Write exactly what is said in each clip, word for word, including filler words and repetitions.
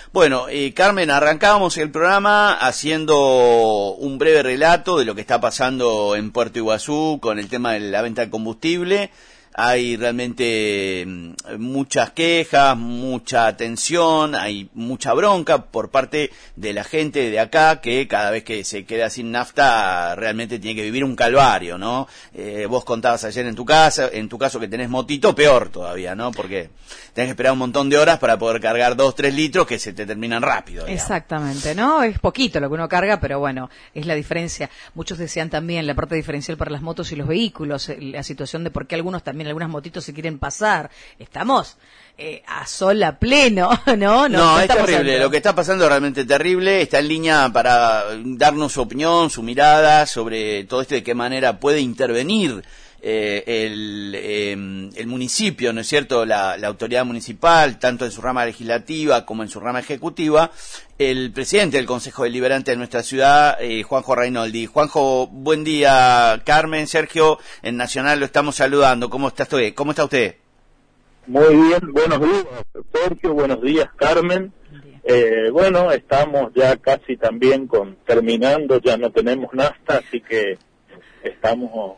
Bueno, eh, Carmen, arrancábamos el programa haciendo un breve relato de lo que está pasando en Puerto Iguazú con el tema de la venta de combustible. Hay realmente muchas quejas, mucha tensión, hay mucha bronca por parte de la gente de acá que cada vez que se queda sin nafta realmente tiene que vivir un calvario, ¿no? Eh, vos contabas ayer en tu casa, en tu caso que tenés motito, peor todavía, ¿no? Porque tenés que esperar un montón de horas para poder cargar dos, tres litros que se te terminan rápido, digamos. Exactamente, ¿no? Es poquito lo que uno carga, pero bueno, es la diferencia. Muchos decían también la parte diferencial para las motos y los vehículos, la situación de por qué algunos también algunas motitos se quieren pasar. Estamos eh, a sol a pleno, ¿no? No, no, no es terrible. Dentro. Lo que está pasando es realmente terrible. Está en línea para darnos su opinión, su mirada sobre todo esto, de qué manera puede intervenir eh, el, eh, el municipio, ¿no es cierto? La, la autoridad municipal, tanto en su rama legislativa como en su rama ejecutiva. El presidente del Consejo Deliberante de nuestra ciudad, eh, Juanjo Rainoldi. Juanjo, buen día. Carmen, Sergio, en Nacional lo estamos saludando. ¿Cómo está usted? ¿Cómo está usted? Muy bien, buenos días, Sergio, buenos días, Carmen. Eh, bueno, estamos ya casi también con terminando, ya no tenemos nafta, así que estamos...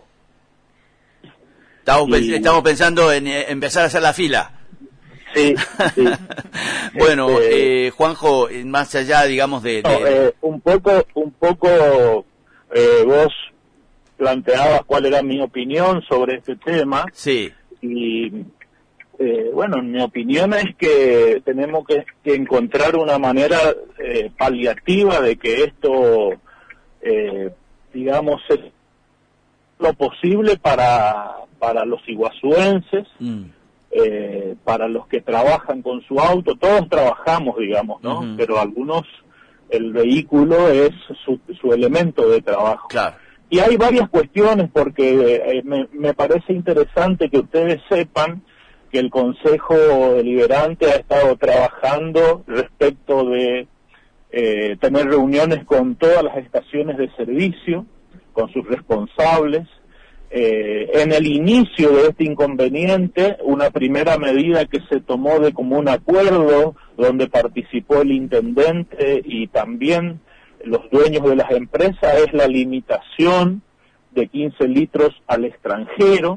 Estamos, y... estamos pensando en eh, empezar a hacer la fila. Sí, sí. Bueno, este, eh, Juanjo, más allá, digamos, de... de... No, eh, un poco, un poco eh, vos planteabas cuál era mi opinión sobre este tema. Sí. Y, eh, bueno, mi opinión es que tenemos que, que encontrar una manera eh, paliativa de que esto, eh, digamos, es lo posible para, para los iguazuenses. Mm. Eh, para los que trabajan con su auto, todos trabajamos, digamos, ¿no? Uh-huh. Pero algunos, el vehículo es su, su elemento de trabajo. Claro. Y hay varias cuestiones, porque eh, me, me parece interesante que ustedes sepan que el Consejo Deliberante ha estado trabajando respecto de eh, tener reuniones con todas las estaciones de servicio, con sus responsables. Eh, en el inicio de este inconveniente, una primera medida que se tomó de común acuerdo, donde participó el intendente y también los dueños de las empresas, es la limitación de quince litros al extranjero.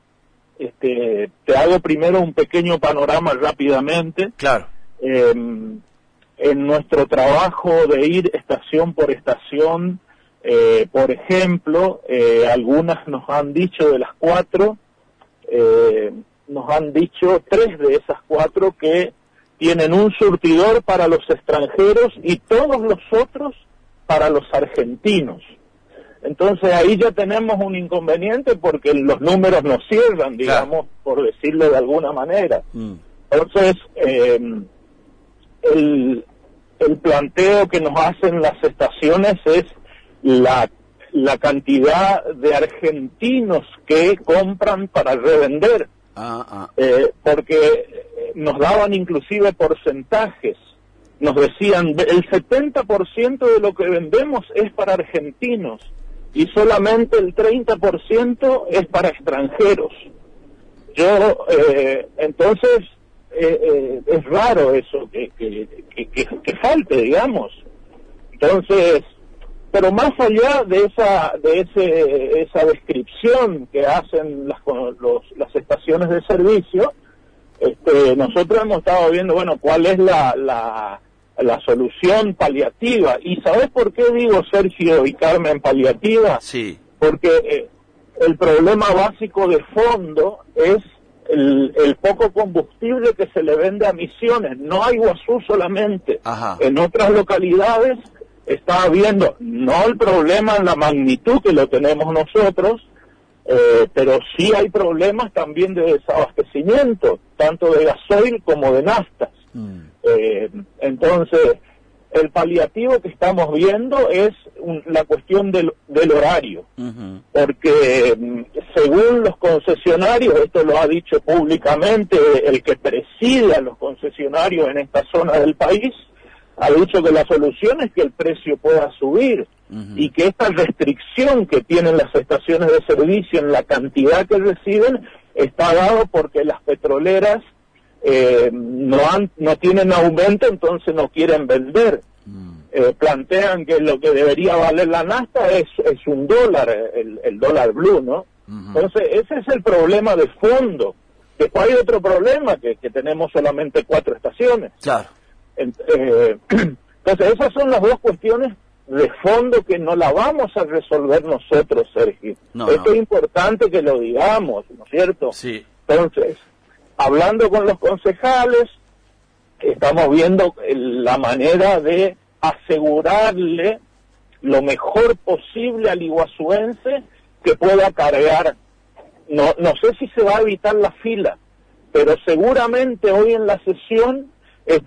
Este, te hago primero un pequeño panorama rápidamente. Claro. Eh, en nuestro trabajo de ir estación por estación, Eh, por ejemplo, eh, algunas nos han dicho de las cuatro, eh, nos han dicho tres de esas cuatro que tienen un surtidor para los extranjeros y todos los otros para los argentinos. Entonces ahí ya tenemos un inconveniente porque los números nos cierran, digamos, claro, por decirlo de alguna manera. Mm. Entonces, eh, el, el planteo que nos hacen las estaciones es La, la cantidad de argentinos que compran para revender, ah, ah. Eh, porque nos daban inclusive porcentajes, nos decían el setenta por ciento de lo que vendemos es para argentinos y solamente el treinta por ciento es para extranjeros. Yo, eh, entonces, eh, eh, es raro eso, que, que, que, que, que falte, digamos. Entonces, pero más allá de esa de ese esa descripción que hacen las los, las estaciones de servicio, este, nosotros hemos estado viendo, bueno, cuál es la, la la solución paliativa. ¿Y sabes por qué digo, Sergio y Carmen, paliativa? Sí. Porque eh, el problema básico de fondo es el, el poco combustible que se le vende a Misiones, no a Iguazú solamente. Ajá. En otras localidades está habiendo, no el problema en la magnitud que lo tenemos nosotros, eh, pero sí hay problemas también de desabastecimiento, tanto de gasoil como de naftas. Mm. Eh, entonces, el paliativo que estamos viendo es un, la cuestión del, del horario, uh-huh. porque según los concesionarios, esto lo ha dicho públicamente el que preside a los concesionarios en esta zona del país, ha dicho que la solución es que el precio pueda subir, uh-huh. y que esta restricción que tienen las estaciones de servicio en la cantidad que reciben está dado porque las petroleras eh, no han, no tienen aumento, entonces no quieren vender. Eh, plantean que lo que debería valer la nafta es, es un dólar, el, el dólar blue, ¿no? Uh-huh. Entonces, ese es el problema de fondo. Después hay otro problema, que, que tenemos solamente cuatro estaciones. Claro. Eh, entonces, esas son las dos cuestiones de fondo que no la vamos a resolver nosotros, Sergio. No, Esto no. es importante que lo digamos, ¿no es cierto? Sí. Entonces, hablando con los concejales, estamos viendo la manera de asegurarle lo mejor posible al iguazuense que pueda cargar. No, no sé si se va a evitar la fila, pero seguramente hoy en la sesión... Es...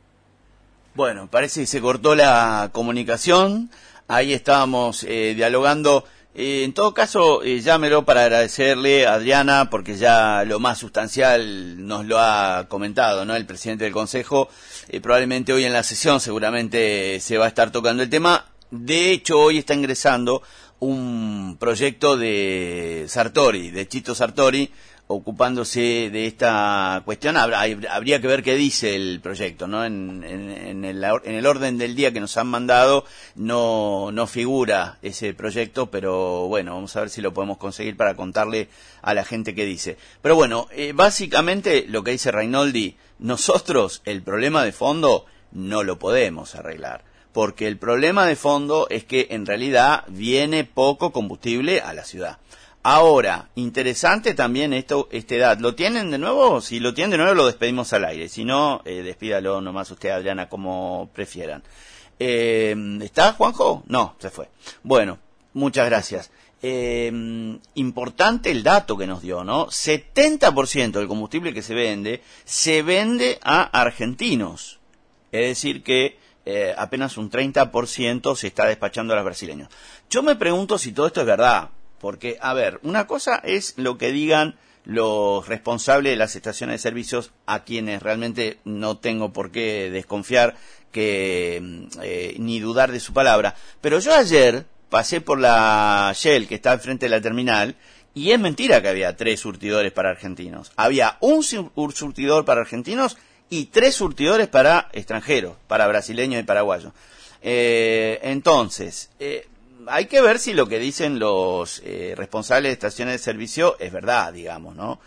Bueno, parece que se cortó la comunicación. Ahí estábamos eh, dialogando. Eh, en todo caso, eh, llámelo para agradecerle a Adriana, porque ya lo más sustancial nos lo ha comentado, ¿no? El presidente del Consejo, eh, probablemente hoy en la sesión seguramente se va a estar tocando el tema. De hecho, hoy está ingresando un proyecto de Sartori, de Chito Sartori, ocupándose de esta cuestión. Habría que ver qué dice el proyecto, ¿no? En, en, en, el, en el orden del día que nos han mandado no, no figura ese proyecto, pero bueno, vamos a ver si lo podemos conseguir para contarle a la gente qué dice. Pero bueno, eh, básicamente lo que dice Rainoldi, nosotros el problema de fondo no lo podemos arreglar, porque el problema de fondo es que en realidad viene poco combustible a la ciudad. Ahora, interesante también esto, este dato. ¿Lo tienen de nuevo? Si lo tienen de nuevo, lo despedimos al aire. Si no, eh, despídalo nomás usted, Adriana, como prefieran. Eh, ¿Está, Juanjo? No, se fue. Bueno, muchas gracias. Eh, importante el dato que nos dio, ¿no? setenta por ciento del combustible que se vende, se vende a argentinos. Es decir que eh, apenas un treinta por ciento se está despachando a los brasileños. Yo me pregunto si todo esto es verdad. Porque, a ver, una cosa es lo que digan los responsables de las estaciones de servicios, a quienes realmente no tengo por qué desconfiar que eh, ni dudar de su palabra. Pero yo ayer pasé por la Shell, que está al frente de la terminal, y es mentira que había tres surtidores para argentinos. Había un surtidor para argentinos y tres surtidores para extranjeros, para brasileños y paraguayos. Eh, entonces... Eh, hay que ver si lo que dicen los eh, responsables de estaciones de servicio es verdad, digamos, ¿no?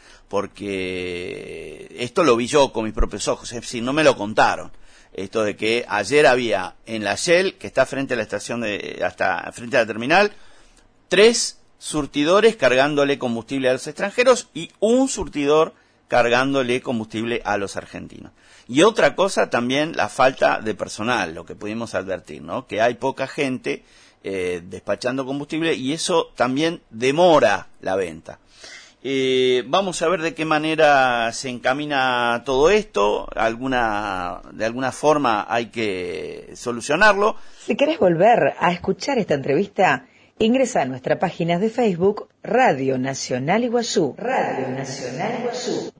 Porque esto lo vi yo con mis propios ojos, es decir, no me lo contaron. Esto de que ayer había en la Shell, que está frente a la estación de, hasta frente a la terminal, tres surtidores cargándole combustible a los extranjeros y un surtidor cargándole combustible a los argentinos. Y otra cosa también, la falta de personal, lo que pudimos advertir, ¿no? Que hay poca gente Eh, despachando combustible y eso también demora la venta. Eh, vamos a ver de qué manera se encamina todo esto. Alguna, de alguna forma hay que solucionarlo. Si querés volver a escuchar esta entrevista, ingresa a nuestra página de Facebook Radio Nacional Iguazú. Radio Nacional Iguazú.